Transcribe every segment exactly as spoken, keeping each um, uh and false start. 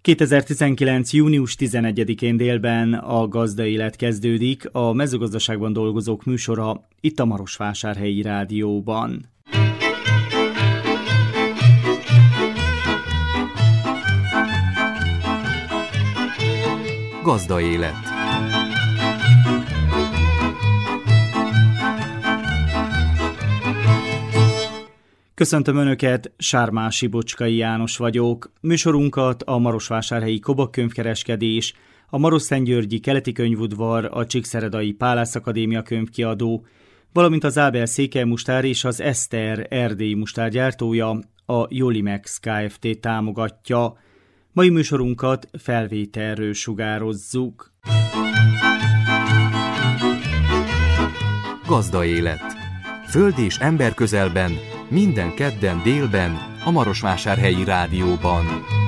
kétezer-tizenkilenc. június tizenegyedikén délben a Gazda Élet kezdődik, a mezőgazdaságban dolgozók műsora itt a Marosvásárhelyi Rádióban. Gazda Élet. Köszöntöm Önöket, Sármási Bocskai János vagyok. Műsorunkat a Marosvásárhelyi Kobak könyvkereskedés, a Marosszentgyörgyi Keleti Könyvudvar, a Csíkszeredai Pálász Akadémia könyvkiadó, valamint az Ábel Székelymustár és az Eszter erdélyi mustár gyártója, a Jolimex Kft. Támogatja. Mai műsorunkat felvételről sugározzuk. Gazda Élet. Föld és ember közelben, minden kedden délben, a Marosvásárhelyi Rádióban.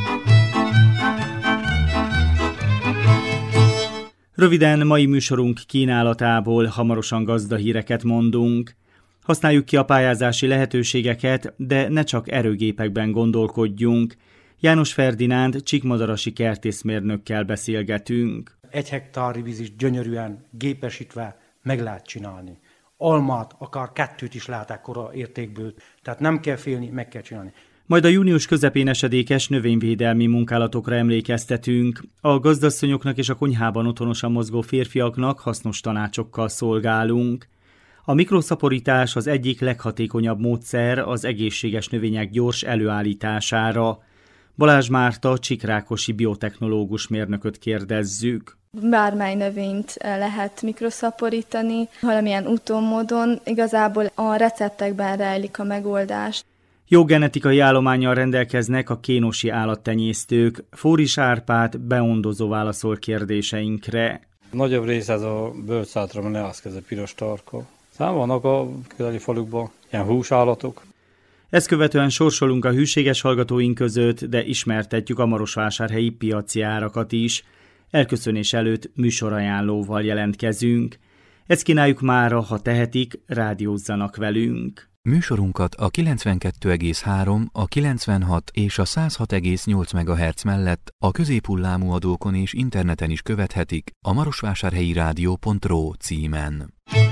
Röviden mai műsorunk kínálatából hamarosan gazdahíreket mondunk. Használjuk ki a pályázási lehetőségeket, de ne csak erőgépekben gondolkodjunk. János Ferdinánd csíkmadarasi kertészmérnökkel beszélgetünk. Egy hektár vízis gyönyörűen gépesítve meg lehet csinálni. Almát, akár kettőt is lehet ekkora értékből, tehát nem kell félni, meg kell csinálni. Majd a június közepén esedékes növényvédelmi munkálatokra emlékeztetünk. A gazdasszonyoknak és a konyhában otthonosan mozgó férfiaknak hasznos tanácsokkal szolgálunk. A mikroszaporítás az egyik leghatékonyabb módszer az egészséges növények gyors előállítására. Balázs Márta csíkrákosi biotechnológus mérnököt kérdezzük. Bármely növényt lehet mikroszaporítani, valamilyen úton, módon, igazából a receptekben rejlik a megoldás. Jó genetikai állománnyal rendelkeznek a kénosi állattenyésztők. Fóris Árpád beondozó válaszol kérdéseinkre. Nagyobb része ez a bölcsátra, ne az ez a piros tarka. Szám vannak a közeli falukban ilyen húsállatok. Ezt követően sorsolunk a hűséges hallgatóink között, de ismertetjük a marosvásárhelyi piaci árakat is. Elköszönés előtt műsorajánlóval jelentkezünk. Ezt kínáljuk mára, ha tehetik, rádiózzanak velünk. Műsorunkat a kilencvenkettő egész három, a kilencvenhat és a száz hat egész nyolc megahertz mellett a középhullámú adókon és interneten is követhetik a marosvásárhelyi rádió pont ro címen.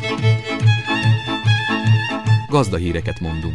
Gazdahíreket mondunk.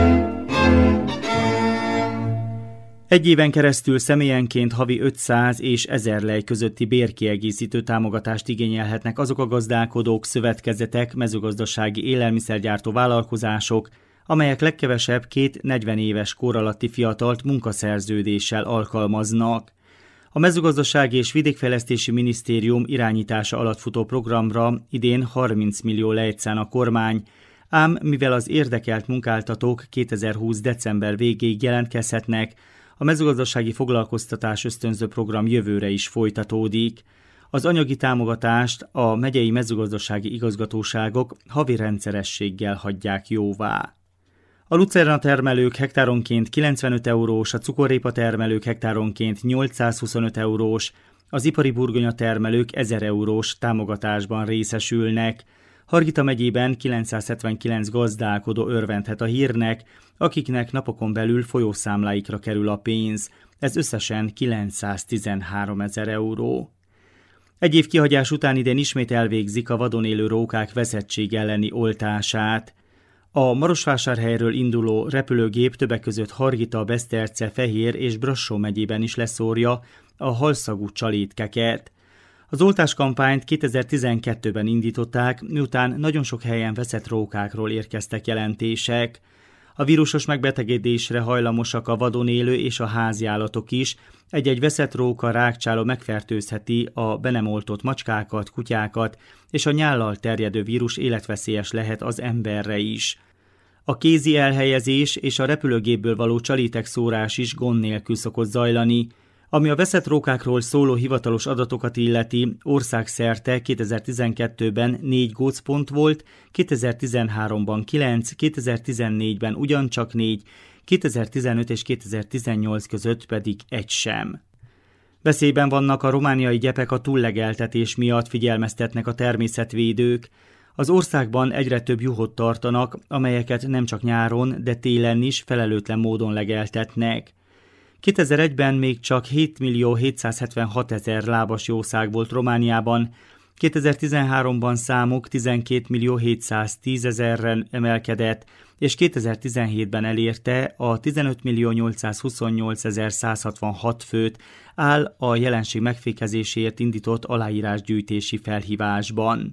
Egy éven keresztül személyenként havi ötszáz és ezer lej közötti bérkiegészítő támogatást igényelhetnek azok a gazdálkodók, szövetkezetek, mezőgazdasági élelmiszergyártó vállalkozások, amelyek legkevesebb két negyven éves kor alatti fiatalt munkaszerződéssel alkalmaznak. A Mezőgazdasági és Vidékfejlesztési Minisztérium irányítása alatt futó programra idén harminc millió lejt szán a kormány, ám mivel az érdekelt munkáltatók kétezer-húsz. december végéig jelentkezhetnek, a mezőgazdasági foglalkoztatás ösztönző program jövőre is folytatódik. Az anyagi támogatást a megyei mezőgazdasági igazgatóságok havi rendszerességgel hagyják jóvá. A lucerna termelők hektáronként kilencvenöt eurós, a cukorrépa termelők hektáronként nyolcszázhuszonöt eurós, az ipari burgonya termelők ezer eurós támogatásban részesülnek. Hargita megyében kilencszázhetvenkilenc gazdálkodó örvendhet a hírnek, akiknek napokon belül folyószámláikra kerül a pénz. Ez összesen kilencszáztizenhárom ezer euró. Egy év kihagyás után idén ismét elvégzik a vadon élő rókák veszettség elleni oltását. A Marosvásárhelyről induló repülőgép többek között Hargita, Beszterce, Fehér és Brassó megyében is leszórja a halszagú csalétkeket. Az oltáskampányt kétezer-tizenkettőben indították, miután nagyon sok helyen veszett rókákról érkeztek jelentések. A vírusos megbetegedésre hajlamosak a vadon élő és a házi állatok is. Egy-egy veszett róka rákcsáló megfertőzheti a be nem oltott macskákat, kutyákat, és a nyállal terjedő vírus életveszélyes lehet az emberre is. A kézi elhelyezés és a repülőgépből való csalétek szórás is gond nélkül szokott zajlani. Ami a veszett rókákról szóló hivatalos adatokat illeti, országszerte kétezer-tizenkettőben négy gócpont volt, kétezer-tizenháromban kilenc, kétezer-tizennégyben ugyancsak négy, kétezer-tizenöt és kétezer-tizennyolc között pedig egy sem. Veszélyben vannak a romániai gyepek, a túllegeltetés miatt figyelmeztetnek a természetvédők. Az országban egyre több juhot tartanak, amelyeket nem csak nyáron, de télen is felelőtlen módon legeltetnek. kétezer-egyben még csak hétmillió hétszázhetvenhatezer lábas jószág volt Romániában, kétezer-tizenháromban számuk tizenkét millió hétszáztízezerre emelkedett, és kétezer-tizenhétben elérte a tizenöt millió nyolcszázhuszonnyolcezer-százhatvanhat főt, áll a jelenség megfékezéséért indított aláírásgyűjtési felhívásban.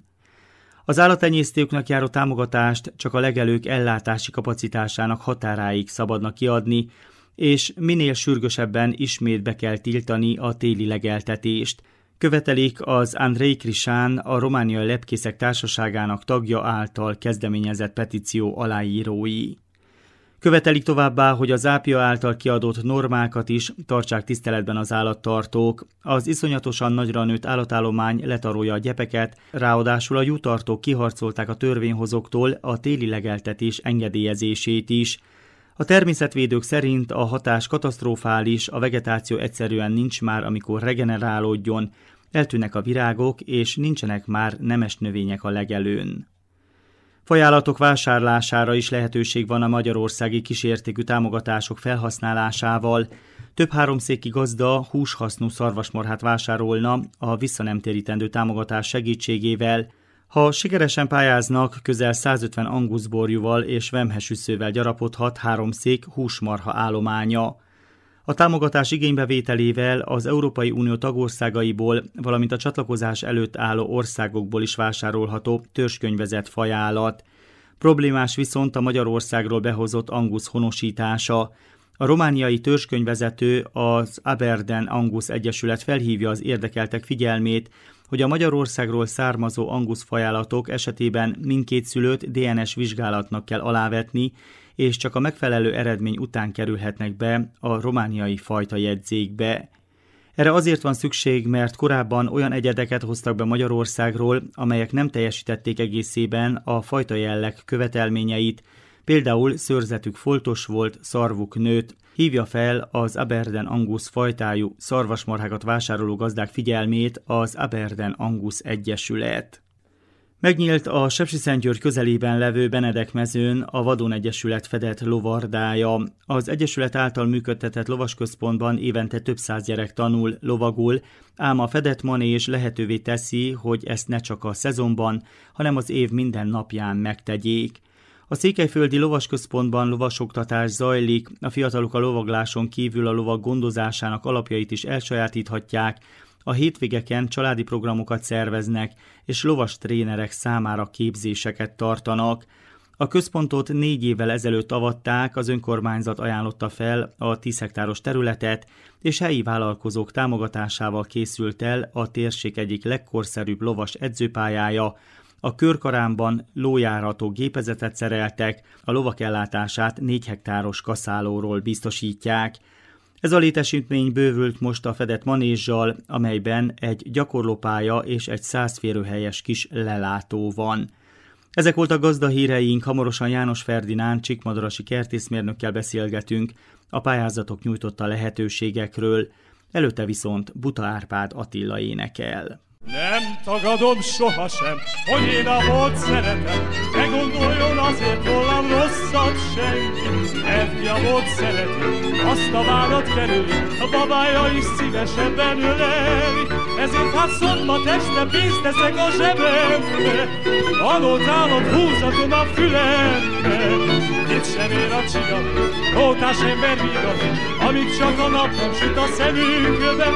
Az állattenyésztőknek járó támogatást csak a legelők ellátási kapacitásának határáig szabadna kiadni, és minél sürgősebben ismét be kell tiltani a téli legeltetést. Követelik az Andrei Krisán, a Romániai Lepkészek Társaságának tagja által kezdeményezett petíció aláírói. Követelik továbbá, hogy az ápia által kiadott normákat is tartsák tiszteletben az állattartók. Az iszonyatosan nagyra nőtt állatállomány letarolja a gyepeket, ráadásul a jutartók kiharcolták a törvényhozóktól a téli legeltetés engedélyezését is. A természetvédők szerint a hatás katasztrofális, a vegetáció egyszerűen nincs már, amikor regenerálódjon, eltűnnek a virágok, és nincsenek már nemes növények a legelőn. Fajállatok vásárlására is lehetőség van a magyarországi kísértékű támogatások felhasználásával. Több háromszéki gazda húshasznú szarvasmarhát vásárolna a visszanemtérítendő támogatás segítségével. Ha sikeresen pályáznak, közel százötven anguszborjúval és vemhesüszővel gyarapodhat háromszék húsmarha állománya. A támogatás igénybevételével az Európai Unió tagországaiból, valamint a csatlakozás előtt álló országokból is vásárolható törzskönyvezett fajállat. Problémás viszont a Magyarországról behozott angusz honosítása. A romániai törzskönyvvezető, az Aberden Angus Egyesület felhívja az érdekeltek figyelmét, hogy a Magyarországról származó angusz fajállatok esetében mindkét szülőt dé en es vizsgálatnak kell alávetni, és csak a megfelelő eredmény után kerülhetnek be a romániai fajtajegyzékbe. Erre azért van szükség, mert korábban olyan egyedeket hoztak be Magyarországról, amelyek nem teljesítették egészében a fajtajelleg követelményeit, például szőrzetük foltos volt, szarvuk nőtt, hívja fel az Aberden Angus fajtájú szarvasmarhákat vásároló gazdák figyelmét az Aberden Angus Egyesület. Megnyílt a Sepsiszentgyörgy közelében levő Benedek-mezőn a Vadon Egyesület fedett lovardája. Az Egyesület által működtetett lovasközpontban évente több száz gyerek tanul, lovagul, ám a fedett manés lehetővé teszi, hogy ezt ne csak a szezonban, hanem az év minden napján megtegyék. A székelyföldi lovasközpontban lovasoktatás zajlik, a fiatalok a lovagláson kívül a lovag gondozásának alapjait is elsajátíthatják, a hétvégeken családi programokat szerveznek, és lovas trénerek számára képzéseket tartanak. A központot négy évvel ezelőtt avatták, az önkormányzat ajánlotta fel a tíz hektáros területet, és helyi vállalkozók támogatásával készült el a térség egyik legkorszerűbb lovas edzőpályája. A körkaránban lójárató gépezetet szereltek, a lovak ellátását négy hektáros kaszálóról biztosítják. Ez a létesítmény bővült most a fedett manézsal, amelyben egy gyakorlópálya és egy száz férőhelyes kis lelátó van. Ezek voltak gazdahíreink, hamarosan János Ferdinánd csíkmadarasi kertészmérnökkel beszélgetünk a pályázatok nyújtotta lehetőségekről, előtte viszont Buta Árpád Attila énekel. Nem tagadom sohasem, hogy én a volt szeretem, ne gondoljon azért rólam rosszat senki. Mert a volt szereti, azt a várat kerüli, a babája is szívesebben öleli. Ezért hát szombat este pénzt teszek a zsebembe, adótámat húzatom a fülembe. Itt sem ér a csiga, rótás ember vigat, amíg csak a nap nem süt a szemünkbe.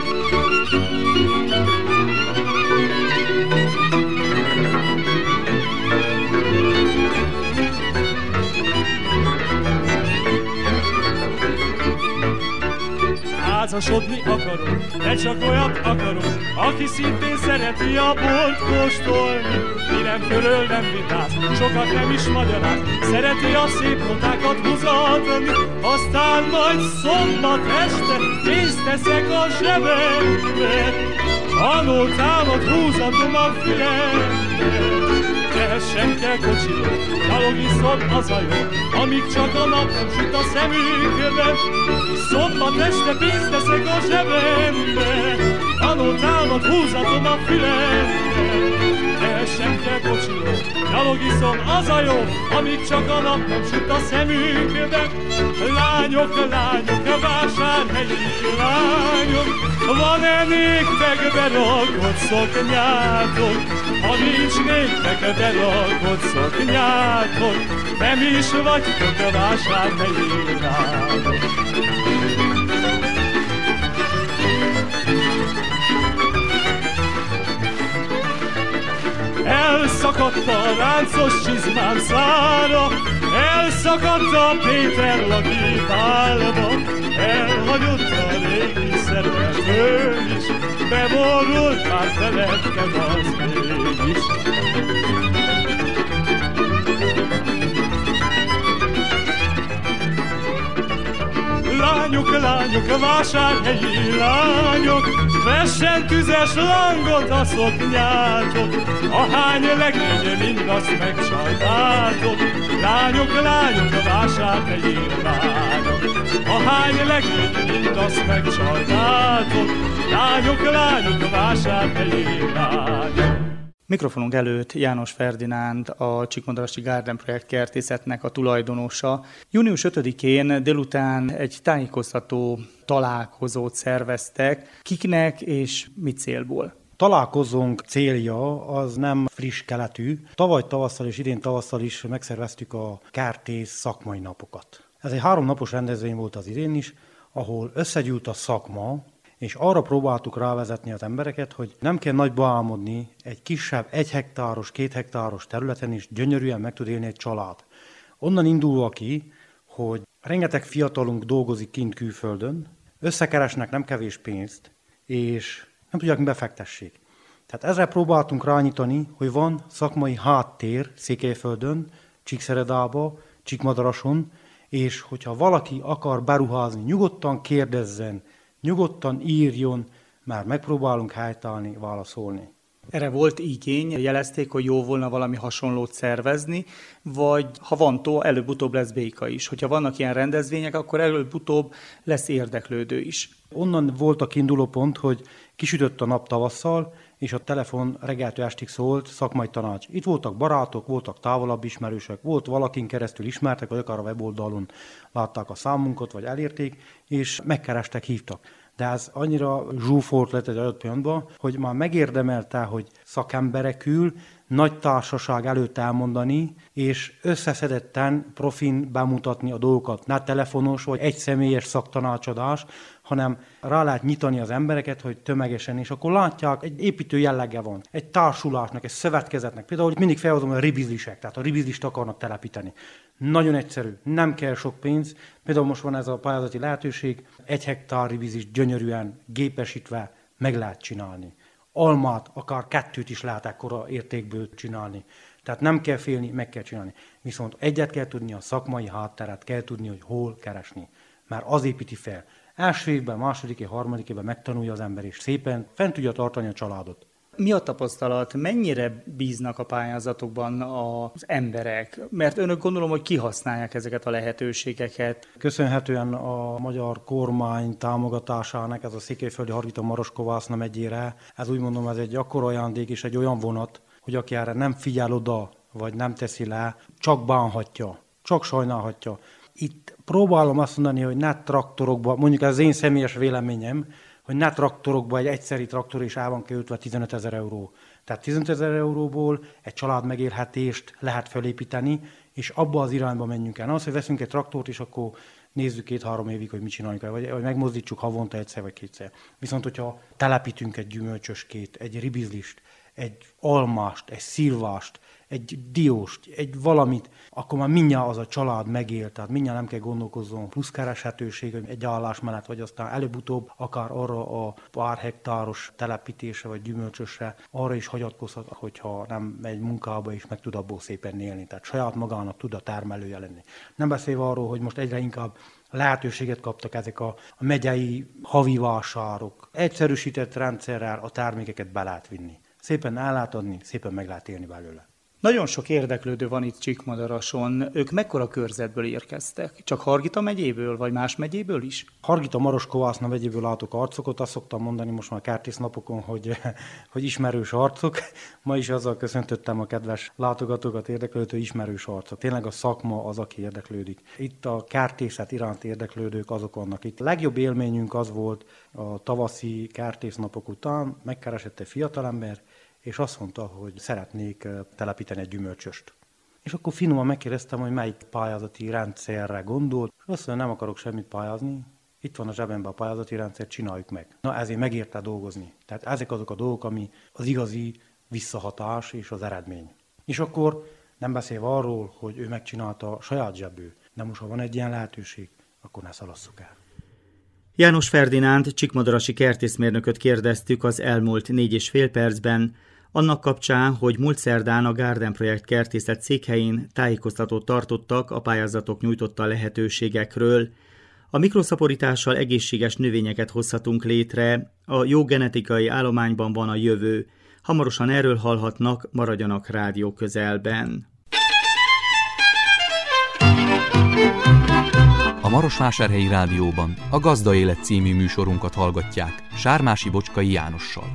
Házasodni akarok, de csak olyat akarok, aki szintén szereti a bort kóstolni. Mi nem körül, nem vitáz, sokat nem is magyaráz, szereti a szép notákat húzatni. Aztán majd szombat este pénzt teszek a zsebembe, a nótámat húzatom a fülembe. Tehessen kell kocsiról, gyalog iszom az a jó, amíg csak a nap nem süt a szemünkbe. Szombat este pénzt teszek a zsebembe, a nótámat húzatom a fülembe. Tehessen kell kocsiról, Gyalog iszom, az a jó, amíg csak a nap nem süt a szemünkbe. Lányok, lányok, a vásárhelyi lányok, van-e néktek berakott szoknyátok? Ha nincs néktek berakott szoknyátok, nem is vagytok a vásárhelyi lányok. Elszakadt a ráncos csizmám szára, elszakadt a Péter Laki pálma, elhagyott a régi szeretőm is, beborult már felettem az mégis. Lányok, lányok, vásárhelyi lányok, vessen tüzes lángot a szoknyátok, ahány legény, mindazt megcsaltátok. Lányok, lányok, vásárhelyi lányok, ahány legény, mindazt megcsaltátok. Lányok, lányok, vásárhelyi lányok. Mikrofonunk előtt János Ferdinánd, a Csíkmadarasi Garden Projekt kertészetnek a tulajdonosa. június ötödikén délután egy tájékoztató találkozót szerveztek. Kiknek és mi célból? Találkozónk célja az nem friss keletű. Tavaly tavasszal és idén tavasszal is megszerveztük a kertész szakmai napokat. Ez egy háromnapos rendezvény volt az idén is, ahol összegyűlt a szakma, és arra próbáltuk rávezetni az embereket, hogy nem kell nagyba álmodni, egy kisebb, egy hektáros, két hektáros területen is gyönyörűen meg tud élni egy család. Onnan indulva ki, hogy rengeteg fiatalunk dolgozik kint külföldön, összekeresnek nem kevés pénzt, és nem tudják, mi befektessék. Tehát ezzel próbáltunk rányítani, hogy van szakmai háttér Székelyföldön, Csíkszeredába, Csíkmadarason, és hogyha valaki akar beruházni, nyugodtan kérdezzen, nyugodtan írjon, már megpróbálunk helytállni, válaszolni. Erre volt igény, jelezték, hogy jó volna valami hasonlót szervezni, vagy ha van tó, előbb-utóbb lesz béka is. Hogyha vannak ilyen rendezvények, akkor előbb-utóbb lesz érdeklődő is. Onnan volt a kiinduló pont, hogy kisütött a nap tavasszal, és a telefon reggeltől estig szólt szakmai tanács. Itt voltak barátok, voltak távolabb ismerősök, volt valakin keresztül ismertek, vagy akár a weboldalon látták a számunkat, vagy elérték, és megkerestek, hívtak. De ez annyira zsúfolt lett egy adott pillanatban, hogy már megérdemelte, hogy szakemberekül nagy társaság előtt elmondani, és összeszedetten profin bemutatni a dolgokat. Ne telefonos vagy egy személyes szaktanácsadás, hanem rá lehet nyitani az embereket, hogy tömegesen, és akkor látják, egy építő jellege van, egy társulásnak, egy szövetkezetnek. Például mindig felhozom a ribizlisek, tehát a ribizlist akarnak telepíteni. Nagyon egyszerű, nem kell sok pénz. Például most van ez a pályázati lehetőség, egy hektár ribizlist gyönyörűen, gépesítve meg lehet csinálni. Almát, akár kettőt is lehet ekkora értékből csinálni. Tehát nem kell félni, meg kell csinálni. Viszont egyet kell tudni, a szakmai hátteret kell tudni, hogy hol keresni. Már az építi fel. Első évben, második és harmadik évben megtanulja az ember, és szépen fent tudja tartani a családot. Mi a tapasztalat? Mennyire bíznak a pályázatokban az emberek? Mert önök gondolom, hogy kihasználják ezeket a lehetőségeket. Köszönhetően a magyar kormány támogatásának ez a Székelyföldi Hargita-Maroskovászna megyére, ez úgy mondom, ez egy akkora ajándék és egy olyan vonat, hogy aki erre nem figyel oda, vagy nem teszi le, csak bánhatja, csak sajnálhatja. Itt próbálom azt mondani, hogy ne traktorokba, mondjuk ez az én személyes véleményem, hogy ne traktorokba egy egyszeri traktor is el van kiöltve tizenötezer euró. Tehát tizenötezer euróból egy család megélhetést lehet felépíteni, és abba az irányba menjünk el. Na az, hogy veszünk egy traktort, és akkor nézzük két-három évig, hogy mit csináljuk el, vagy, vagy megmozdítsuk havonta egyszer vagy kétszer. Viszont, hogyha telepítünk egy gyümölcsöskét, egy ribizlist, egy almást, egy szilvást, egy dióst, egy valamit, akkor már mindjárt az a család megél, tehát mindjárt nem kell gondolkozzon plusz kereshetőség egy állás mellett, vagy aztán előbb-utóbb akár arra a pár hektáros telepítése vagy gyümölcsösre, arra is hagyatkozhat, hogyha nem megy munkába és meg tud abból szépen élni, tehát saját magának tud a termelője lenni. Nem beszélve arról, hogy most egyre inkább lehetőséget kaptak ezek a megyei havi vásárok. Egyszerűsített rendszerrel a termékeket be lehet vinni. Szépen el lehet adni, szépen meg lehet élni belőle. Nagyon sok érdeklődő van itt Csíkmadarason. Ők mekkora körzetből érkeztek? Csak Hargita megyéből, vagy más megyéből is? Hargita-Maroskovászna megyéből látok arcokat. Azt szoktam mondani most már kertésznapokon, hogy, hogy ismerős arcok. Ma is azzal köszöntöttem a kedves látogatókat, érdeklődő ismerős arcok. Tényleg a szakma az, aki érdeklődik. Itt a kertészet iránt érdeklődők azok vannak itt. A legjobb élményünk az volt a tavaszi kertésznapok után, megkeresett egy fiatalember, és azt mondta, hogy szeretnék telepíteni egy gyümölcsöst. És akkor finoman megkérdeztem, hogy melyik pályázati rendszerre gondolt, és azt mondja, nem akarok semmit pályázni, itt van a zsebemben a pályázati rendszer, csináljuk meg. Na ezért megérte dolgozni. Tehát ezek azok a dolgok, ami az igazi visszahatás és az eredmény. És akkor nem beszélve arról, hogy ő megcsinálta a saját zsebből, de most ha van egy ilyen lehetőség, akkor ne szalasszuk el. János Ferdinánd csíkmadarasi kertészmérnököt kérdeztük az elmúlt négy és fél percben, annak kapcsán, hogy múlt szerdán a Garden Projekt kertészet székhelyén tájékoztatót tartottak a pályázatok nyújtotta lehetőségekről. A mikroszaporítással egészséges növényeket hozhatunk létre, a jó genetikai állományban van a jövő. Hamarosan erről hallhatnak, maradjanak rádió közelben. A Marosvásárhelyi Rádióban a Gazda Élet című műsorunkat hallgatják Sármási Bocskai Jánossal.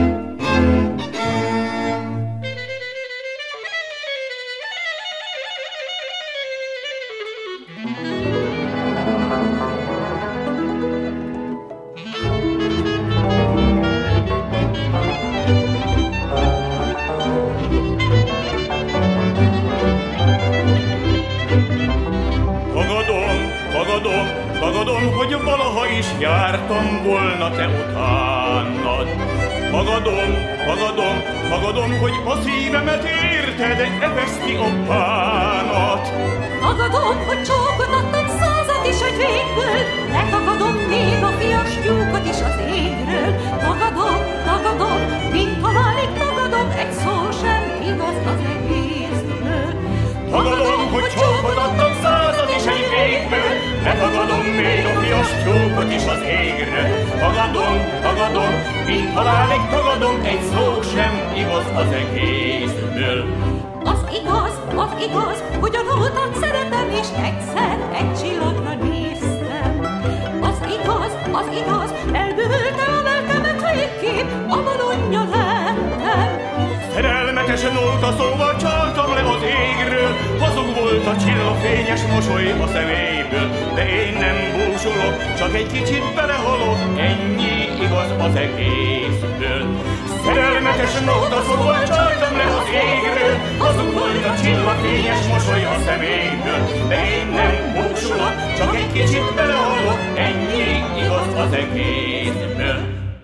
Tagadom, hogy valaha is jártam volna te utánad. Tagadom, tagadom, tagadom, hogy a szívemet érted, eveszti a bánat. Tagadom, hogy csókot adtam százat is egy végből, letagadom még a fias tyúkot is az égről. Tagadom, tagadom, mint halálig tagadom, egy szó sem igaz az egészből. Tagadom, hogy csókot adtam százat is egy végből, letagadom még a fias tyúkot is az égről. Tagadom, tagadom, mint halálig tagadom, egy szó sem igaz az egészből. Az igaz, az igaz, hogy a rótat szeretem, és egyszer egy csillagra néztem. Az igaz, az igaz, elbűvölte a lelkemet végképp, a bolondja lettem. Szerelmetes nóta szóval csaltam le az égről, hazug volt a csillagfényes mosoly a szeméből, de én nem búsulok, csak egy kicsit belehalok, ennyi igaz az egészből. Szerelmetes nóta szóval csaltam le az égről, hazug volt a csillagfényes mosoly a szeméből, de én nem búsulok, csak egy kicsit belehalok, ennyi igaz az egészből.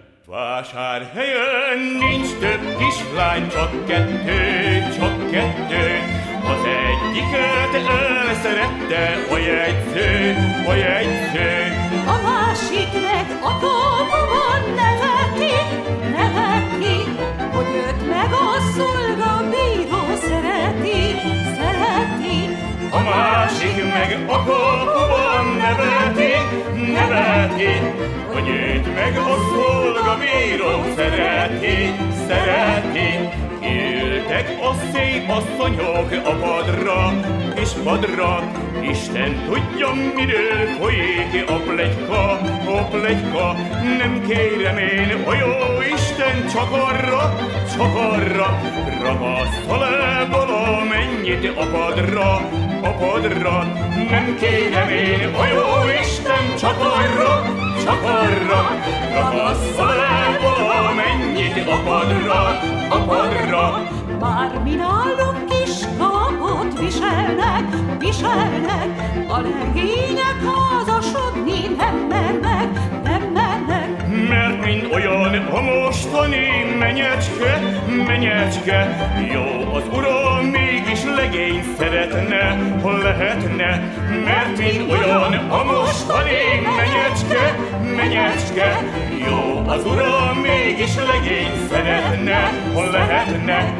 Vásárhelyen nincs több kislány, csak kettő, csak kettő. Az egyiket elszerette a jegyző, a jegyző. A másik meg a dolgomon neveti, neveti, hogy őt meg a szolgabíró szereti, szereti. A másik meg a dolgomon neveti, neveti, hogy őt meg a szolgabíró szereti, szereti. Ültek a szép asszonyok a padra, és padra, Isten tudja, miről folyik a pletyka, a pletyka. Nem kérem én, a jó Isten, csak arra, csak arra, ragassza le valamennyit a padra, a padra. Nem kérem én, a jó Isten, csak arra, csak arra, ragassza le valamennyit a padra, a padra. Bármi nálunk is kapot viselnek, viselnek, a legények házasodni nem mennek, nem mennek. Mert mind olyan a mostani menyecske, menyecske, jó az uram mégis legény szeretne, ha lehetne. Mert mind olyan a mostani menyecske, menyecske, jó az uram mégis legény szeretne, ha lehetne.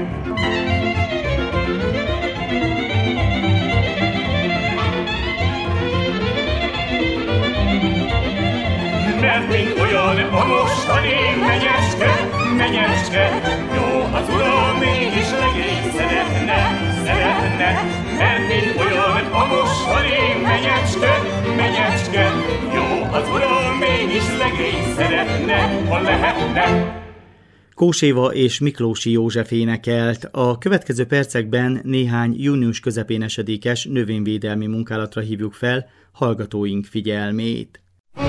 Mert mind olyan a mostani menyecske, menyecske, jó az uram mégis legény szeretne, szeretne, mert mint olyan a mostani menyecske, menyecske, jó az uram, mégis legény szeretne, ha lehetne. Kós Éva és Miklósi József énekelt. A következő percekben néhány június közepén esedékes növényvédelmi munkálatra hívjuk fel hallgatóink figyelmét.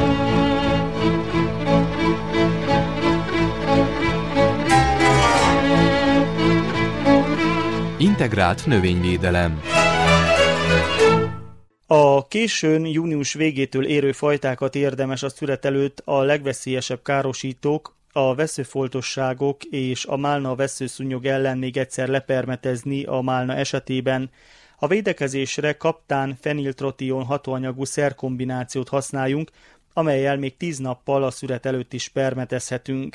Integrált növényvédelem. A későn június végétől érő fajtákat érdemes a szület előtt a legveszélyesebb károsítók, a vesszőfoltosságok és a málna vesszőszúnyog ellen még egyszer lepermetezni a málna esetében. A védekezésre kaptán feniltrotion hatóanyagú szerkombinációt használjunk, amellyel még tíz nappal a szület előtt is permetezhetünk.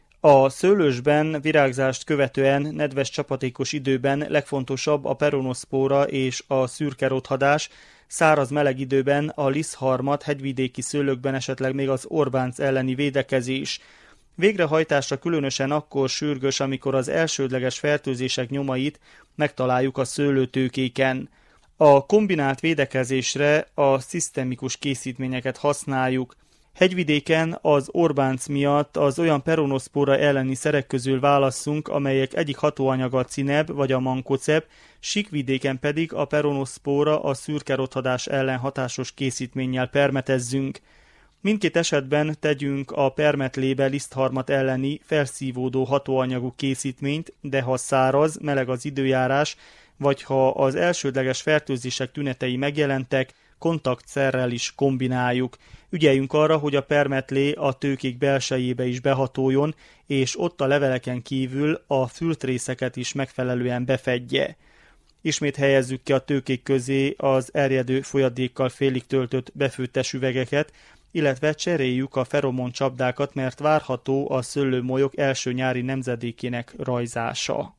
A szőlősben virágzást követően nedves csapatékos időben legfontosabb a peronoszpóra és a szürke rothadás, száraz meleg időben a lisztharmat, hegyvidéki szőlőkben esetleg még az orbánc elleni védekezés. Végrehajtásra különösen akkor sürgős, amikor az elsődleges fertőzések nyomait megtaláljuk a szőlőtőkéken. A kombinált védekezésre a szisztemikus készítményeket használjuk. Hegyvidéken az orbánc miatt az olyan peronoszpóra elleni szerek közül válasszunk, amelyek egyik hatóanyaga a cineb vagy a mankoceb, síkvidéken pedig a peronoszpóra a szürke rothadás ellen hatásos készítménnyel permetezzünk. Mindkét esetben tegyünk a permetlébe lisztharmat elleni felszívódó hatóanyagú készítményt, de ha száraz, meleg az időjárás, vagy ha az elsődleges fertőzések tünetei megjelentek, kontaktszerrel is kombináljuk. Ügyeljünk arra, hogy a permetlé a tőkék belsejébe is behatoljon, és ott a leveleken kívül a fültrészeket is megfelelően befedje. Ismét helyezzük ki a tőkék közé az erjedő folyadékkal félig töltött befőttes üvegeket, illetve cseréljük a feromon csapdákat, mert várható a szőlőmolyok első nyári nemzedékének rajzása.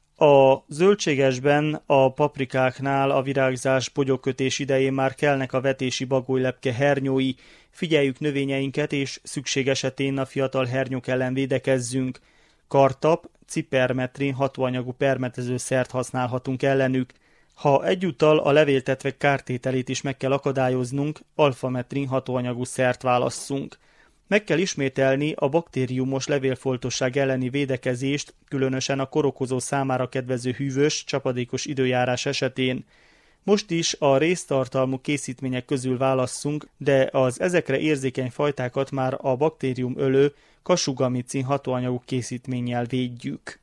A zöldségesben, a paprikáknál a virágzás bogyókötés idején már kelnek a vetési bagolylepke hernyói, figyeljük növényeinket és szükség esetén a fiatal hernyók ellen védekezzünk. Kartap, cipermetrin hatóanyagú permetező szert használhatunk ellenük. Ha egyúttal a levéltetvek kártételét is meg kell akadályoznunk, alfametrin hatóanyagú szert válasszunk. Meg kell ismételni a baktériumos levélfoltosság elleni védekezést, különösen a korokozó számára kedvező hűvös, csapadékos időjárás esetén. Most is a réztartalmú készítmények közül válasszunk, de az ezekre érzékeny fajtákat már a baktériumölő kasugamicin hatóanyagú készítménnyel védjük.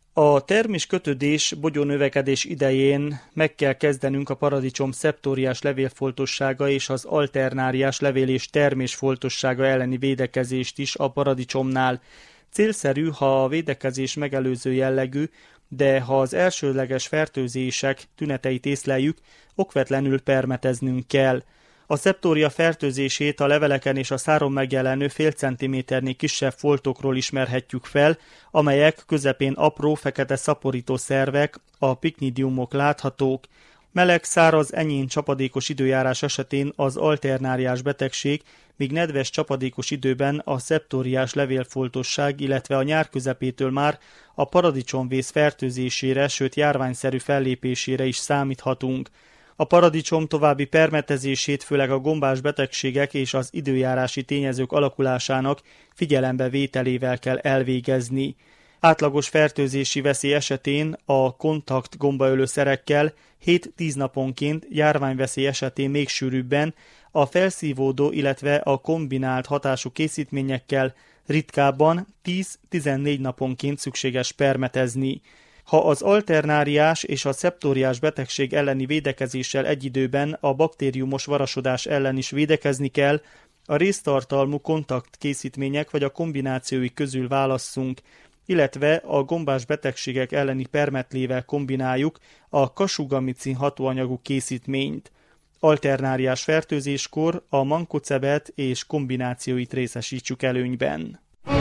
A terméskötődés, bogyónövekedés idején meg kell kezdenünk a paradicsom szeptóriás levélfoltossága és az alternáriás levél- és termésfoltossága elleni védekezést is a paradicsomnál. Célszerű, ha a védekezés megelőző jellegű, de ha az elsődleges fertőzések tüneteit észleljük, okvetlenül permeteznünk kell. A szeptória fertőzését a leveleken és a száron megjelenő fél centiméternél kisebb foltokról ismerhetjük fel, amelyek közepén apró fekete szaporító szervek, a piknidiumok láthatók. Meleg, száraz, enyhén csapadékos időjárás esetén az alternáriás betegség, míg nedves csapadékos időben a szeptóriás levélfoltosság, illetve a nyár közepétől már a paradicsomvész fertőzésére, sőt járványszerű fellépésére is számíthatunk. A paradicsom további permetezését főleg a gombás betegségek és az időjárási tényezők alakulásának figyelembe vételével kell elvégezni. Átlagos fertőzési veszély esetén a kontakt gombaölőszerekkel hét-tíz naponként, járványveszély esetén még sűrűbben, a felszívódó, illetve a kombinált hatású készítményekkel ritkábban tíz-tizennégy naponként szükséges permetezni. Ha az alternáriás és a szeptóriás betegség elleni védekezéssel egy időben a baktériumos varasodás ellen is védekezni kell, a réztartalmú kontaktkészítmények vagy a kombinációi közül válasszunk, illetve a gombás betegségek elleni permetlével kombináljuk a kasugamicin hatóanyagú készítményt. Alternáriás fertőzéskor a mankocebet és kombinációit részesítsük előnyben.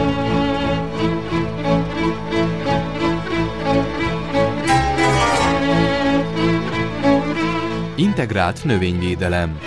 Integrált növényvédelem.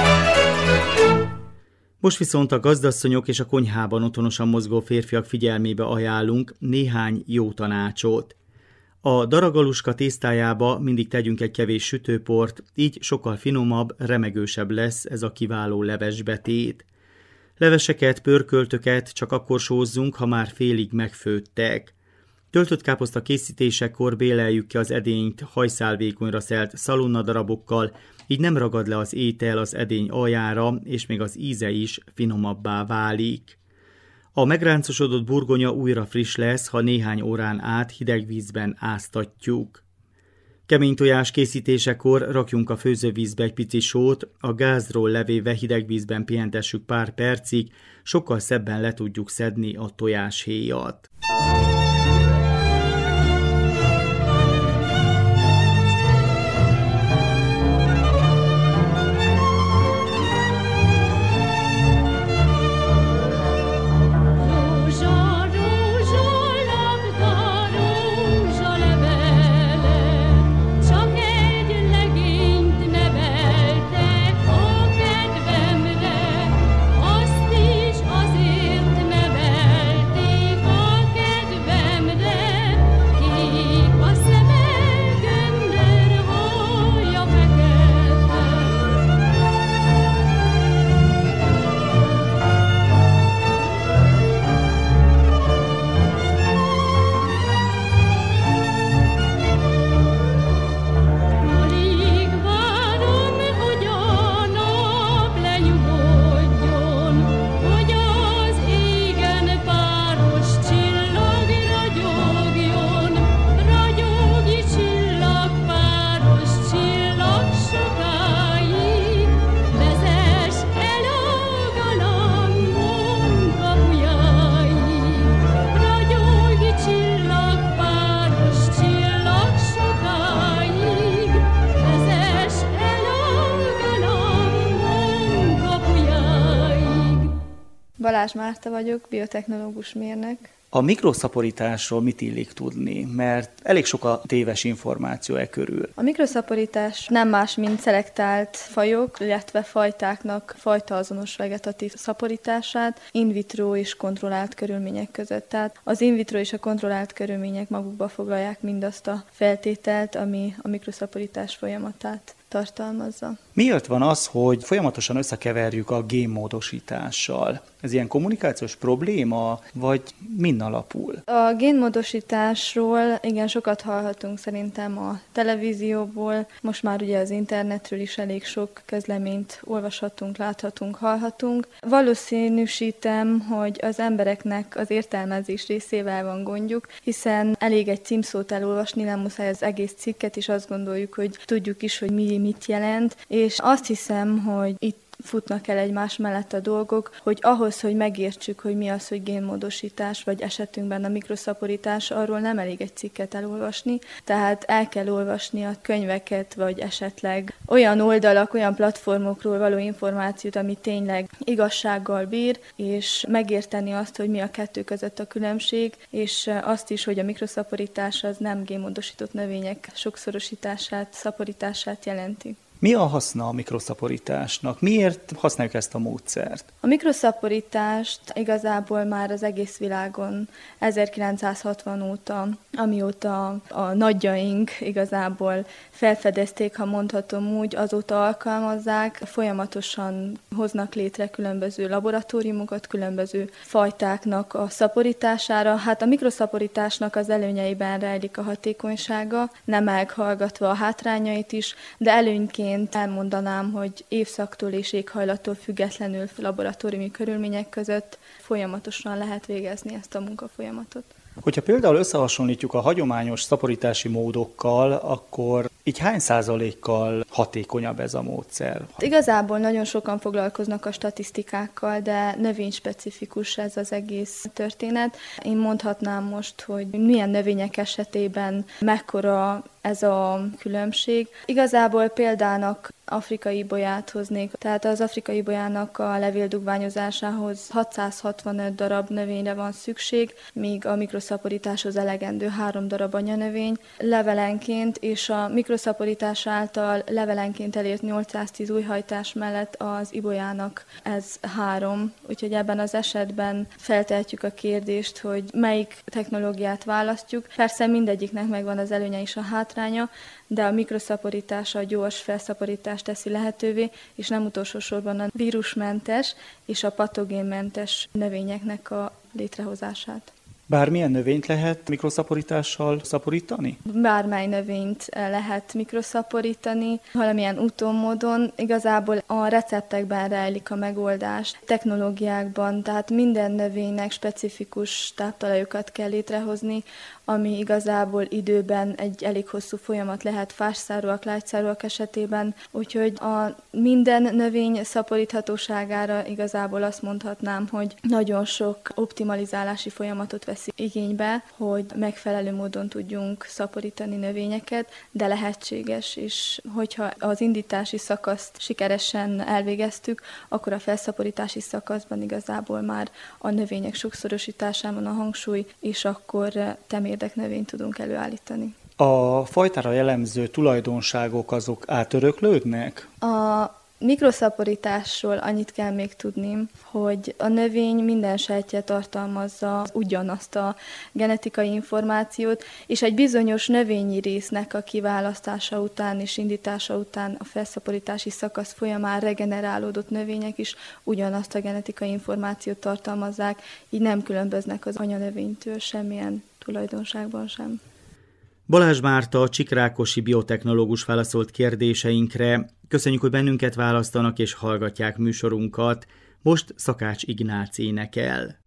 Most viszont a gazdasszonyok és a konyhában otthonosan mozgó férfiak figyelmébe ajánlunk néhány jó tanácsot. A daragaluska tésztájába mindig tegyünk egy kevés sütőport, így sokkal finomabb, remegősebb lesz ez a kiváló levesbetét. Leveseket, pörköltöket csak akkor sózzunk, ha már félig megfőttek. Töltött káposzta készítésekor béleljük ki az edényt hajszálvékonyra szelt szalonnadarabokkal, így nem ragad le az étel az edény aljára, és még az íze is finomabbá válik. A megráncosodott burgonya újra friss lesz, ha néhány órán át hideg vízben áztatjuk. Kemény tojás készítésekor rakjunk a főzővízbe egy pici sót, a gázról levéve hideg vízben pihentessük pár percig, sokkal szebben le tudjuk szedni a tojáshéjat. Balázs Márta vagyok, biotechnológus mérnök. A mikroszaporításról mit illik tudni? Mert elég sok a téves információ e körül. A mikroszaporítás nem más, mint szelektált fajok, illetve fajtáknak fajtaazonos vegetatív szaporítását in vitro és kontrollált körülmények között. Tehát az in vitro és a kontrollált körülmények magukba foglalják mindazt a feltételt, ami a mikroszaporítás folyamatát tartalmazza. Miért van az, hogy folyamatosan összekeverjük a génmódosítással? Ez ilyen kommunikációs probléma, vagy min alapul? A génmódosításról igen sokat hallhatunk szerintem a televízióból, most már ugye az internetről is elég sok közleményt olvashatunk, láthatunk, hallhatunk. Valószínűsítem, hogy az embereknek az értelmezés részével van gondjuk, hiszen elég egy címszót elolvasni, nem muszáj az egész cikket, és azt gondoljuk, hogy tudjuk is, hogy mi mit jelent, és azt hiszem, hogy itt futnak el egymás mellett a dolgok, hogy ahhoz, hogy megértsük, hogy mi az, hogy génmódosítás, vagy esetünkben a mikroszaporítás, arról nem elég egy cikket elolvasni, tehát el kell olvasni a könyveket, vagy esetleg olyan oldalak, olyan platformokról való információt, ami tényleg igazsággal bír, és megérteni azt, hogy mi a kettő között a különbség, és azt is, hogy a mikroszaporítás az nem génmódosított növények sokszorosítását, szaporítását jelenti. Mi a haszna a mikroszaporításnak? Miért használjuk ezt a módszert? A mikroszaporítást igazából már az egész világon ezerkilencszázhatvan óta, amióta a nagyjaink igazából felfedezték, ha mondhatom úgy, azóta alkalmazzák, folyamatosan hoznak létre különböző laboratóriumokat, különböző fajtáknak a szaporítására. Hát a mikroszaporításnak az előnyeiben rejlik a hatékonysága, nem meghallgatva a hátrányait is, de előnyként elmondanám, hogy évszaktól és éghajlattól függetlenül laboratóriumi körülmények között folyamatosan lehet végezni ezt a munkafolyamatot. Hogyha például összehasonlítjuk a hagyományos szaporítási módokkal, akkor így hány százalékkal hatékonyabb ez a módszer? Igazából nagyon sokan foglalkoznak a statisztikákkal, de növényspecifikus ez az egész történet. Én mondhatnám most, hogy milyen növények esetében mekkora ez a különbség. Igazából példának afrikai ibolyát hoznék. Tehát az afrikai ibolyának a levéldugványozásához hatszázhatvanöt darab növényre van szükség, míg a mikroszaporításhoz elegendő három darab anyanövény levelenként, és a mikroszaporítás által levelenként elért nyolcszáztíz újhajtás mellett az ibolyának ez három. Úgyhogy ebben az esetben feltehetjük a kérdést, hogy melyik technológiát választjuk. Persze mindegyiknek megvan az előnye és a hátránya, de a mikroszaporítás a gyors felszaporítást teszi lehetővé, és nem utolsó sorban a vírusmentes és a patogénmentes növényeknek a létrehozását. Bármilyen növényt lehet mikroszaporítással szaporítani? Bármely növényt lehet mikroszaporítani, valamilyen úton, módon. Igazából a receptekben rejlik a megoldás, technológiákban, tehát minden növénynek specifikus táptalajokat kell létrehozni, ami igazából időben egy elég hosszú folyamat lehet fásszárúak, lágyszárúak esetében, úgyhogy a minden növény szaporíthatóságára igazából azt mondhatnám, hogy nagyon sok optimalizálási folyamatot vesz igénybe, hogy megfelelő módon tudjunk szaporítani növényeket, de lehetséges is, hogyha az indítási szakaszt sikeresen elvégeztük, akkor a felszaporítási szakaszban igazából már a növények sokszorosításában a hangsúly, és akkor temér növényt tudunk előállítani. A fajtára jellemző tulajdonságok azok átöröklődnek? A mikroszaporításról annyit kell még tudni, hogy a növény minden sejtje tartalmazza ugyanazt a genetikai információt, és egy bizonyos növényi résznek a kiválasztása után és indítása után a felszaporítási szakasz folyamán regenerálódott növények is ugyanazt a genetikai információt tartalmazzák, így nem különböznek az anyanövénytől semmilyen tulajdonságban sem. Balázs Márta, csikrákosi biotechnológus válaszolt kérdéseinkre. Köszönjük, hogy bennünket választanak és hallgatják műsorunkat. Most Szakács Ignác énekel.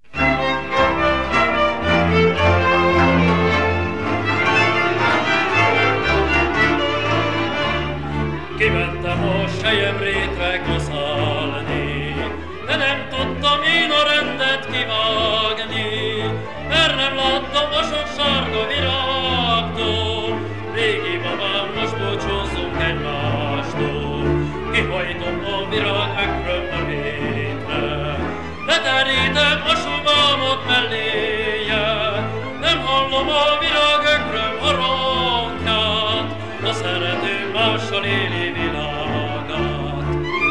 Kimentem a selyemrétre kaszálni, de nem tudtam én a rendet kivágni, mert nem láttam a sok sárga virágtól. Régi babám, most búcsúzzunk egymástól. Kihajtom a virág ökröm a rétre, leterítem a sugámot melléje. Nem hallom a virág ökröm a ronkját, a szerető mással éli világát.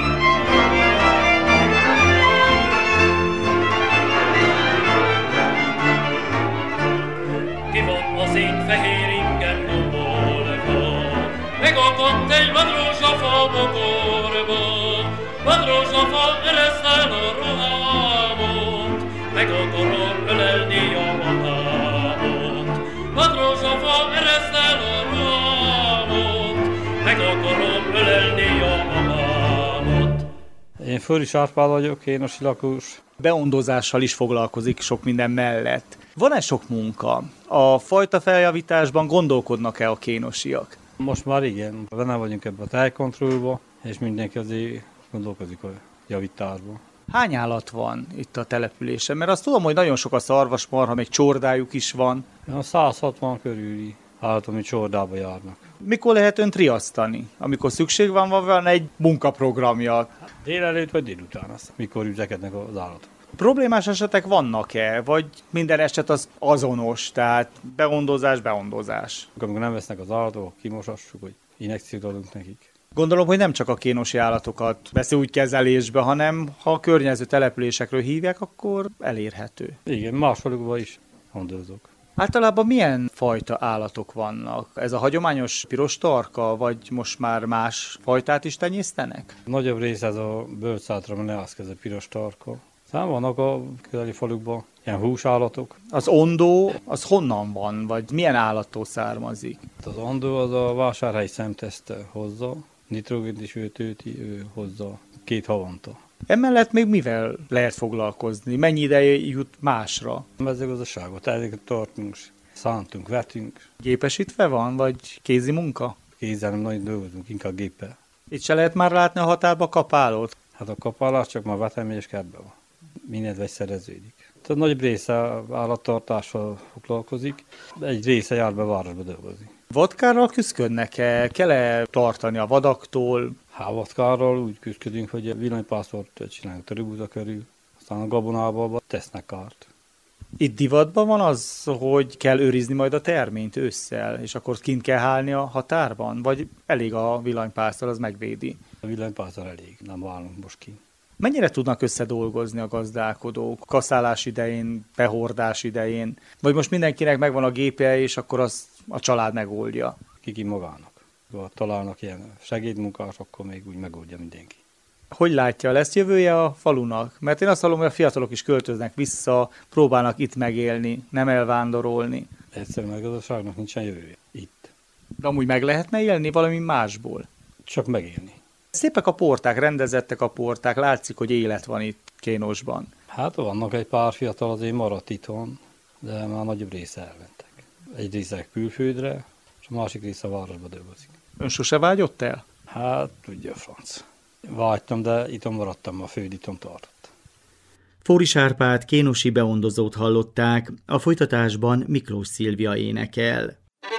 Ki van az én fehér ingem gombolva, megakadt egy vadrózsafa bokorba. Vadrózsafa, ereszt el a ruhámot, meg akarom ölelni a mahámot. Vadrózsafa, ereszt el a ruhámot, meg akarom ölelni a mahámot. Én Földi Árpád vagyok, kénosi lakós. Beondozással is foglalkozik sok minden mellett. Van-e sok munka? A fajta feljavításban gondolkodnak-e a kénosiak? Most már igen, benne vagyunk ebben a tájkontrollban, és mindenki azért gondolkozik a javításban. Hány állat van itt a településen? Mert azt tudom, hogy nagyon sok a szarvasmarha, még csordájuk is van. A száz hatvan körüli állat, ami csordába járnak. Mikor lehet önt riasztani? Amikor szükség van, van egy munkaprogramja. Délelőtt vagy délután, azt, mikor üzekednek az állatok. Problémás esetek vannak-e? Vagy minden eset az azonos, tehát beondozás, beondozás? Amikor nem vesznek az állatok, kimosassuk, hogy injekciót adunk nekik. Gondolom, hogy nem csak a kénosi állatokat veszi úgy kezelésbe, hanem ha a környező településekről hívják, akkor elérhető. Igen, más falukban is gondozok. Általában milyen fajta állatok vannak? Ez a hagyományos piros tarka, vagy most már más fajtát is tenyésztenek? Nagyobb része ez a bölcsátra, ne az ez a piros tarka. Szám vannak a közeli falukban ilyen húsállatok. Az ondó, az honnan van, vagy milyen állattól származik? Az ondó az a vásárhelyi szemteszt hozza, nitrogént is ő tölti, ő hozza két havonta. Emellett még mivel lehet foglalkozni? Mennyi ideje jut másra? Mezőgazdaságot, ezeket tartunk, szántunk, vetünk. Gépesítve van, vagy kézi munka? Kézzel nem nagyon dolgozunk, inkább géppel. Itt se lehet már látni a határba kapálót? Hát a kapálás csak már veteményes kertben van. Mindent vegyszereződik. Tehát nagy része állattartással foglalkozik, egy része jár be városba dolgozni. Vadkárral küzdködnek-e? Kell-e tartani a vadaktól? Hávaszkárral úgy küzdködünk, hogy a villanypásztort csinálunk Törőbuza körül, aztán a gabonába tesznek kárt. Itt divatban van az, hogy kell őrizni majd a terményt ősszel, és akkor kint kell hálni a határban? Vagy elég a villanypásztor, az megvédi? A villanypásztor elég, nem válunk most ki. Mennyire tudnak összedolgozni a gazdálkodók kaszálás idején, behordás idején? Vagy most mindenkinek megvan a gépje, és akkor azt a család megoldja? Kiki magának. Ha találnak ilyen segédmunkás, akkor még úgy megoldja mindenki. Hogy látja, lesz jövője a falunak? Mert én azt hallom, hogy a fiatalok is költöznek vissza, próbálnak itt megélni, nem elvándorolni. Egyszerűen a gazdaságnak nincsen jövője itt. De amúgy meg lehetne élni valami másból? Csak megélni. Szépek a porták, rendezettek a porták, látszik, hogy élet van itt Kénosban. Hát vannak egy pár fiatal, azért maradt itthon, de már nagyobb része elmentek. Egy része külföldre, és a másik része a városba dolgozik. Ön sose vágyott el? Hát, tudja a franc. Vágytam, de itthon maradtam, a föld itthon tartott. Fóris Árpád kénosi beondozót hallották, a folytatásban Miklós Szilvia énekel.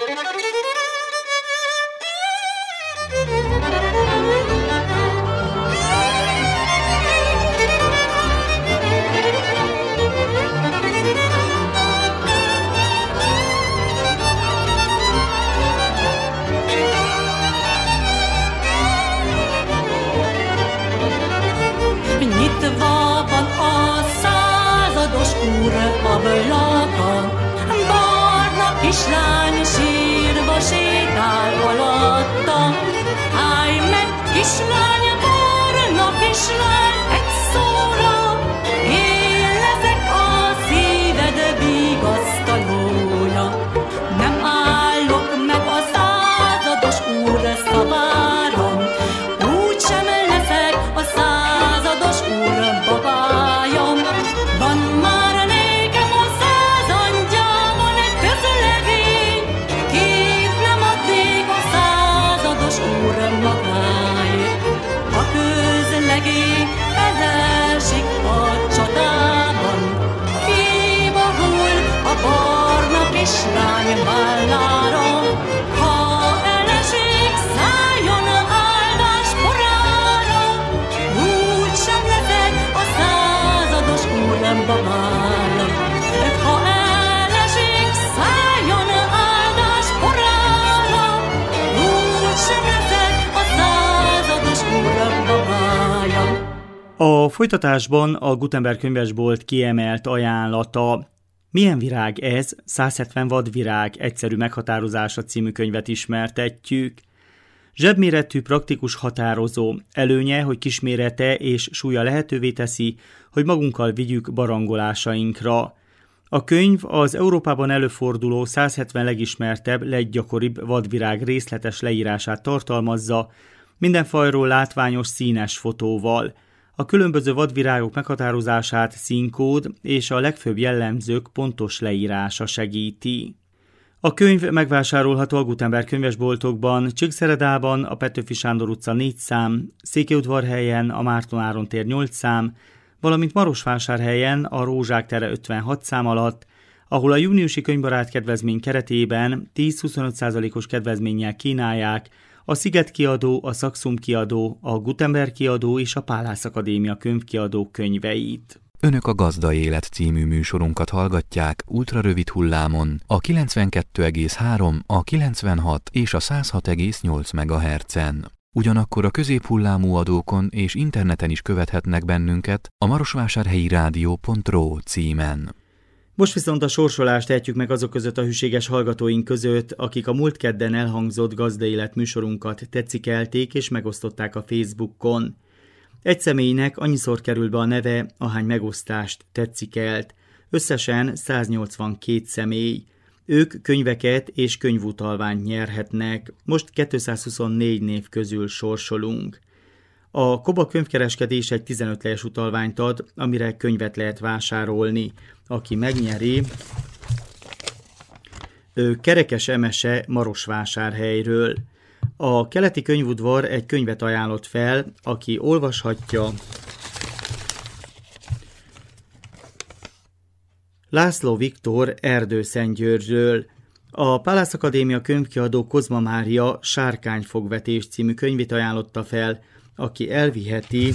Ablakon, barna kislány sírva sétál alatta. Állj meg, kislány, barna kislány, egy szóra, én leszek a szíved vigasztalója. Nem állok meg a százados úr szavára, úgysem leszek a százados úr babája. Van már kislány vállára, ha elesik, szálljon áldás porára, úgysem leszek a százados úr babája. Ha elesik, szálljon áldás porára, úgysem leszek a százados úr babája. A folytatásban a Gutenberg könyvesbolt kiemelt ajánlata. Milyen virág ez? száz hetven vadvirág, egyszerű meghatározása című könyvet ismertetjük. Zsebméretű, praktikus határozó. Előnye, hogy kismérete és súlya lehetővé teszi, hogy magunkkal vigyük barangolásainkra. A könyv az Európában előforduló száz hetven legismertebb, leggyakoribb vadvirág részletes leírását tartalmazza, minden fajról látványos színes fotóval. A különböző vadvirágok meghatározását színkód és a legfőbb jellemzők pontos leírása segíti. A könyv megvásárolható a Gutenberg könyvesboltokban, Csíkszeredában, a Petőfi Sándor utca négy szám, Székelyudvarhelyen, a Márton Áron tér nyolc szám, valamint Marosvásárhelyen a Rózsák tere ötvenhat szám alatt, ahol a júniusi könyvbarát kedvezmény keretében tíz-huszonöt százalékos kedvezménnyel kínálják a Sziget kiadó, a Saxum kiadó, a Gutenberg kiadó és a Pálász Akadémia könyvkiadó könyveit. Önök a Gazda Élet című műsorunkat hallgatják ultrarövid hullámon a kilencvenkettő egész három, a kilencvenhat és a száz hat egész nyolc megahertzen. Ugyanakkor a középhullámú adókon és interneten is követhetnek bennünket a marosvásárhelyi rádió pont ro címen. Most viszont a sorsolást ejtjük meg azok között a hűséges hallgatóink között, akik a múlt kedden elhangzott Gazda Élet műsorunkat tetszikelték és megosztották a Facebookon. Egy személynek annyiszor került be a neve, ahány megosztást tetszikelt. Összesen száznyolcvankét személy. Ők könyveket és könyvutalványt nyerhetnek. Most kétszázhuszonnégy név közül sorsolunk. A Koba könyvkereskedés egy tizenöt lejes utalványt ad, amire könyvet lehet vásárolni. Aki megnyeri, ő Kerekes Emese Marosvásárhelyről. A Keleti Könyvudvar egy könyvet ajánlott fel, aki olvashatja László Viktor Erdőszentgyörgyről. A Pálász Akadémia könyvkiadó Kozma Mária Sárkányfogvetés című könyvét ajánlotta fel, aki elviheti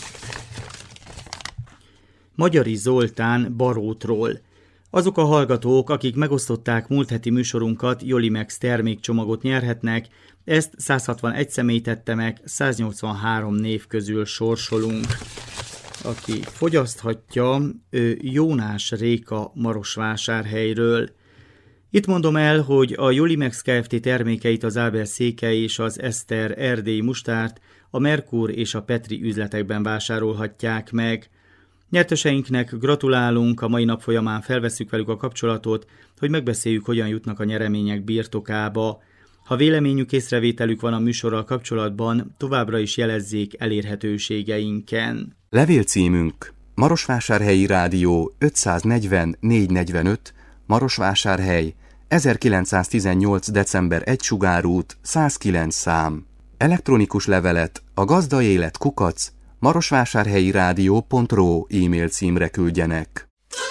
Magyari Zoltán Barótról. Azok a hallgatók, akik megosztották múlt heti műsorunkat, Jolimex termékcsomagot nyerhetnek, ezt száz hatvanegy személy tette meg, száz nyolcvanhárom név közül sorsolunk. Aki fogyaszthatja, ő Jónás Réka Marosvásárhelyről. Itt mondom el, hogy a Jolimex Kft. Termékeit az Ábel Székely és az Eszter erdélyi mustárt a Merkur és a Petri üzletekben vásárolhatják meg. Nyerteseinknek gratulálunk, a mai nap folyamán felvesszük velük a kapcsolatot, hogy megbeszéljük, hogyan jutnak a nyeremények birtokába. Ha véleményük, észrevételük van a műsorral kapcsolatban, továbbra is jelezzék elérhetőségeinken. Levélcímünk Marosvásárhelyi Rádió ötszáznegyven négyszáznegyvenöt, Marosvásárhely, ezerkilencszáztizennyolc. december egy Sugárút, száz kilenc szám. Elektronikus levelet a gazdaélet kukac marosvásárhelyi rádió pont ro e-mail címre küldjenek.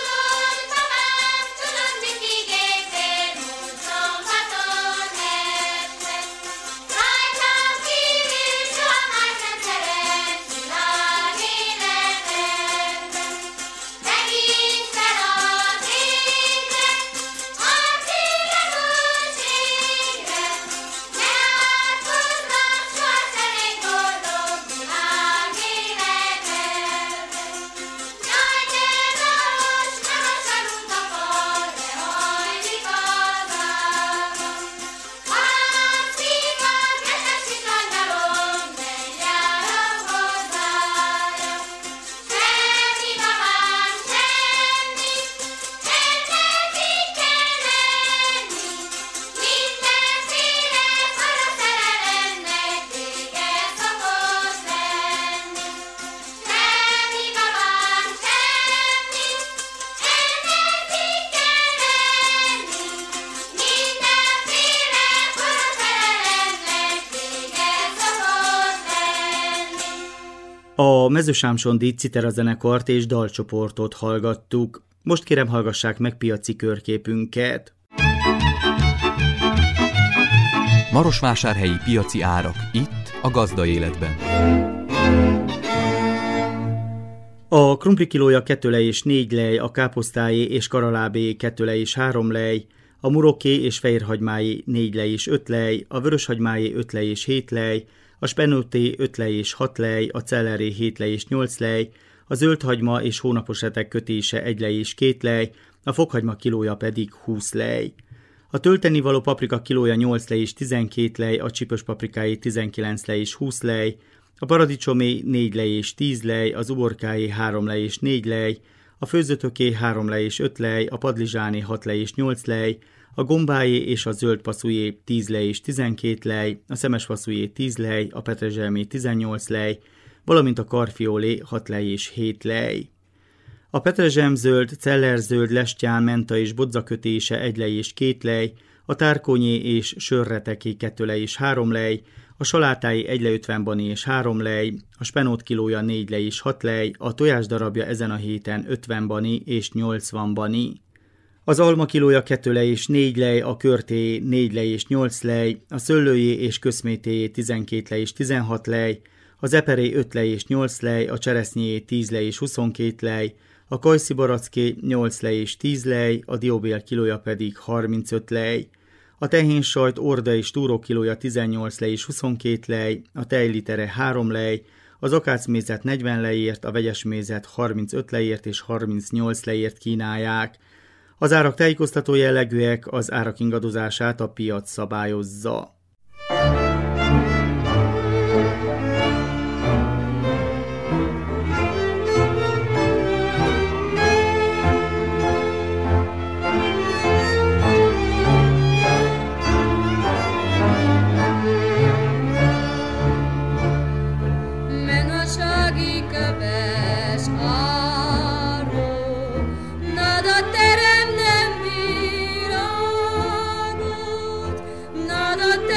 A Mezősámsondi Citera zenekart és dalcsoportot hallgattuk. Most kérem, hallgassák meg piaci körképünket. Marosvásárhelyi piaci árak itt a Gazdaéletben. A krumpli kilója kettő lej és négy lej, a káposztájé és karalábé kettő lej és három lej, a muroké és fehérhagymájé négy lej és öt lej, a vöröshagymájé öt lej és hét lej, a spenóté öt lej és hat lej, a celleré hét lej és nyolc lej, a zöldhagyma és hónapos etek kötése egy lej és két lej, a fokhagyma kilója pedig húsz lej. A töltenivaló paprika kilója nyolc lej és tizenkét lej, a csípős paprikáé tizenkilenc lej és húsz lej, a paradicsomé négy lej és tíz lej, az uborkáé három lej és négy lej, a főzötöké három lej és öt lej, a padlizsáné hat lej és nyolc lej, a gombájé és a zöld faszújé tíz lej és tizenkét lej, a szemes faszújé tíz lej, a petrezselmé tizennyolc lej, valamint a karfiolé hat lej és hét lej. A petrezselmzöld, cellerzöld, lestyán, menta és bodzakötése egy lej és két lej, a tárkonyé és sörreteké kettő lej és három lej, a salátái egy lej ötven bani és három lej, a spenót kilója négy lej és hat lej, a tojás darabja ezen a héten ötven bani és nyolcvan bani. Az alma kilója kettő lej és négy lej, a körté négy lej és nyolc lej, a szőlőjé és köszmétéjé tizenkét lej és tizenhat lej, az eperé öt lej és nyolc lej, a cseresznyéjé tíz lej és huszonkét lej, a kajszi baracké nyolc lej és tíz lej, a dióbél kilója pedig harmincöt lej. A tehénsajt, orda és túró kilója tizennyolc lej és huszonkét lej, a tejlitere három lej, az akácmézet negyven lejért, a vegyes mézet harmincöt lejért és harmincnyolc lejért kínálják. Az árak tájékoztató jellegűek, az árak ingadozását a piac szabályozza. Nada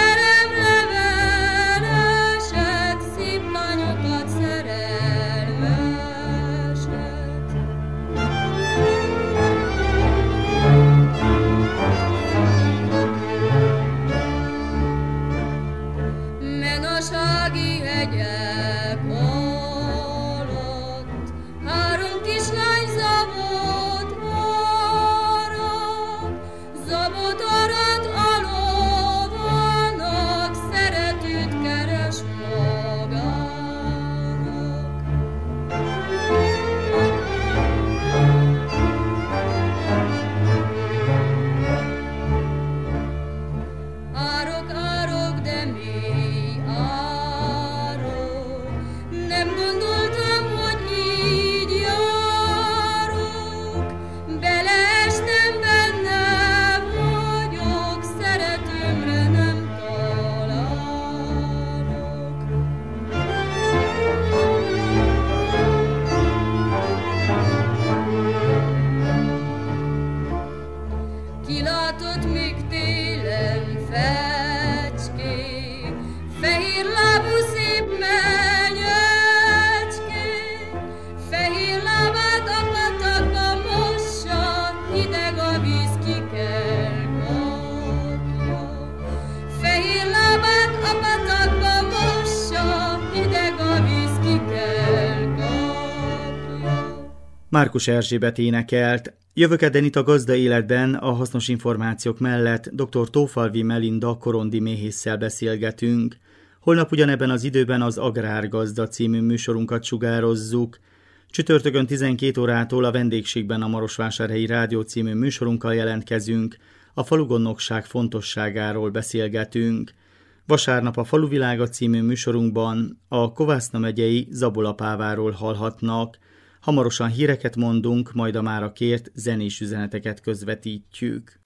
látott még télen fecské, fehér lábú szép menyecské, fehér lábát a patakba mossa, hideg a víz ki kell kapja. Fehér lábát a patakba mossa, hideg a víz ki kell kapja. Márkus Erzsébet énekelt. Jövő kedden itt a Gazda Életben a hasznos információk mellett dr. Tófalvi Melinda korondi méhésszel beszélgetünk. Holnap ugyanebben az időben az Agrárgazda című műsorunkat sugározzuk. Csütörtökön tizenkét órától a vendégségben a Marosvásárhelyi Rádió című műsorunkkal jelentkezünk. A falugondnokság fontosságáról beszélgetünk. Vasárnap a Faluvilága című műsorunkban a Kovászna megyei Zabolapáváról hallhatnak. Hamarosan híreket mondunk, majd a mára kért zenés üzeneteket közvetítjük.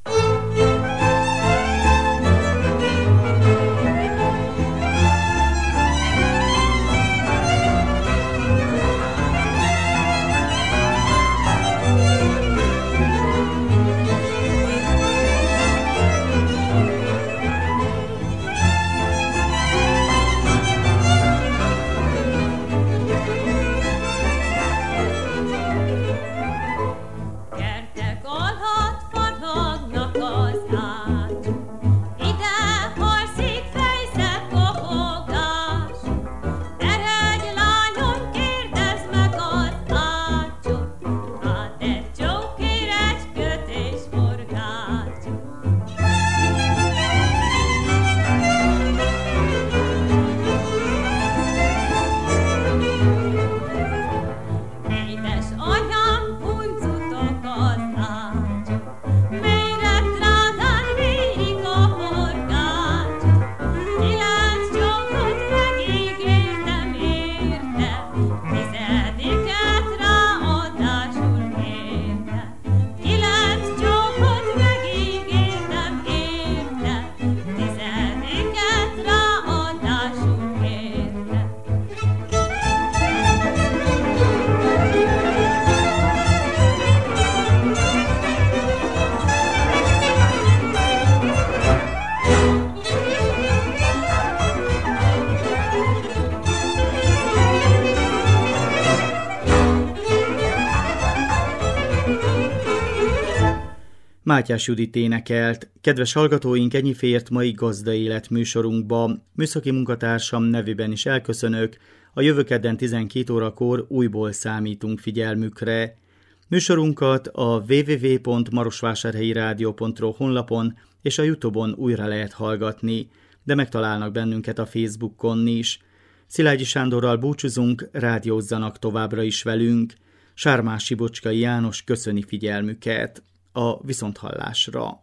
Mátyás Judit énekelt. Kedves hallgatóink, ennyi fért mai Gazda Élet műsorunkba. Műszaki munkatársam nevében is elköszönök. A jövő kedden tizenkét órakor újból számítunk figyelmükre. Műsorunkat a double-u double-u double-u pont marosvásárhelyi rádió pont ro honlapon és a YouTube-on újra lehet hallgatni, de megtalálnak bennünket a Facebookon is. Szilágyi Sándorral búcsúzunk, rádiózzanak továbbra is velünk. Sármási Bocskai János köszöni figyelmüket. A viszonthallásra.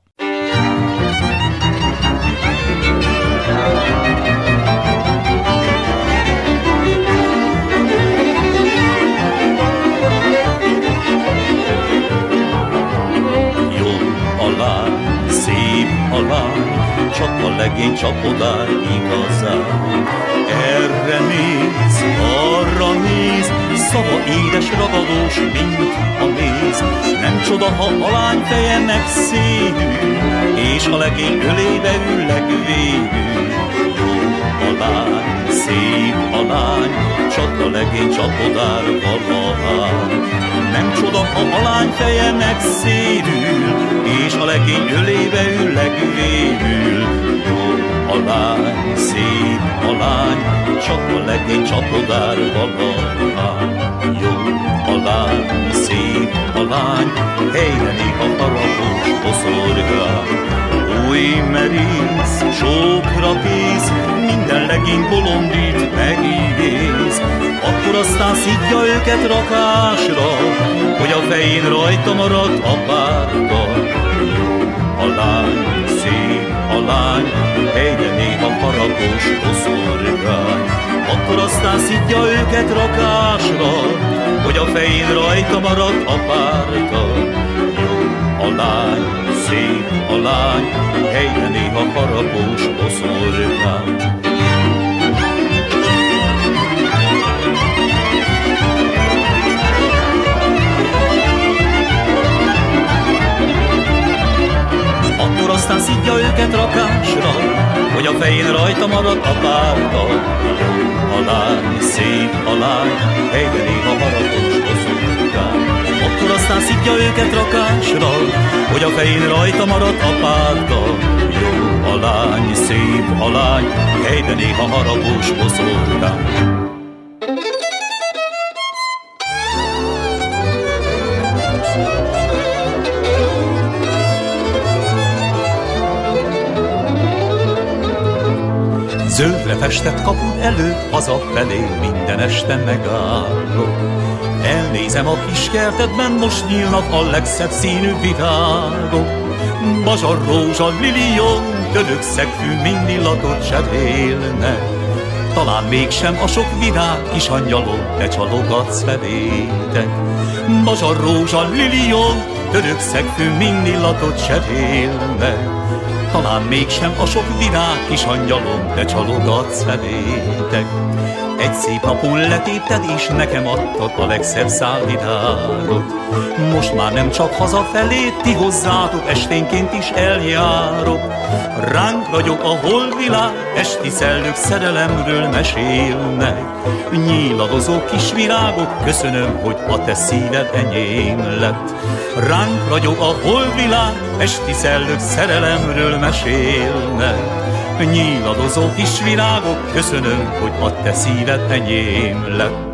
Jó a lány, szép a lány, csak a legény csapodál igazán. Erre néz, arra néz, szava édes, ragadós, mint a méz. Nem csoda, ha a lány feje megszédül, és a legény ölébe ül legvégül. Jó a lány, szép a lány, csak a legény csapodár valahány. Nem csoda, ha a lány feje megszédül, és a legény ölébe ül legvégül. Jó a lány, szép a lány, csak a legény csapodár valahány. Jó a lány, szép a lány, helyre néha haragos boszorgál. Új merész, sokra kész, minden legény bolondít megígész. Akkor aztán szidja őket rakásra, hogy a fején rajta marad a párta. Jó a lány, szép a lány, helyre néha haragos boszorgány. Akkor aztán szidja őket rakásra, hogy a fején rajta marad a párta. Jó a lány, szép a lány, helyre néha haragos boszorgány. Akkor aztán szidja őket rakásra, hogy a fején rajta marad a párta. A lány, szép a lány, helyben ég a harapos boszorkány. Akkor aztán szidja őket rakásra, hogy a fején rajta marad a párta. Jó a lány, szép a lány, helyben ég a harapos boszorkány. Zöldre festett kapud előtt hazafelé minden este megállok. Elnézem a kis kertedben, most nyílnak a legszebb színű virágok. Bazsar, rózsa, lilion, dödök, szegfű, mind illatot cserélnek. Talán mégsem a sok virág, kis angyalok, te csalogatsz felétek. Bazsar, rózsa, lilion, dödök, szegfű, mind illatot cserélnek. Talán mégsem a sok virág, kis angyalom, te csalogatsz felétek. Egy szép napon letépted, és nekem adtad a legszebb szálvirágot. Most már nem csak hazafelé, ti hozzátok esténként is eljárok. Ránk ragyog a holvilág, esti szellők szerelemről mesélnek. Nyíladozó kis virágok, köszönöm, hogy a te szíved enyém lett. Ránk ragyog a holvilág, esti szellők szerelemről mesélnek. Nyíladozó kis virágok, köszönöm, hogy a te szíved enyém lett.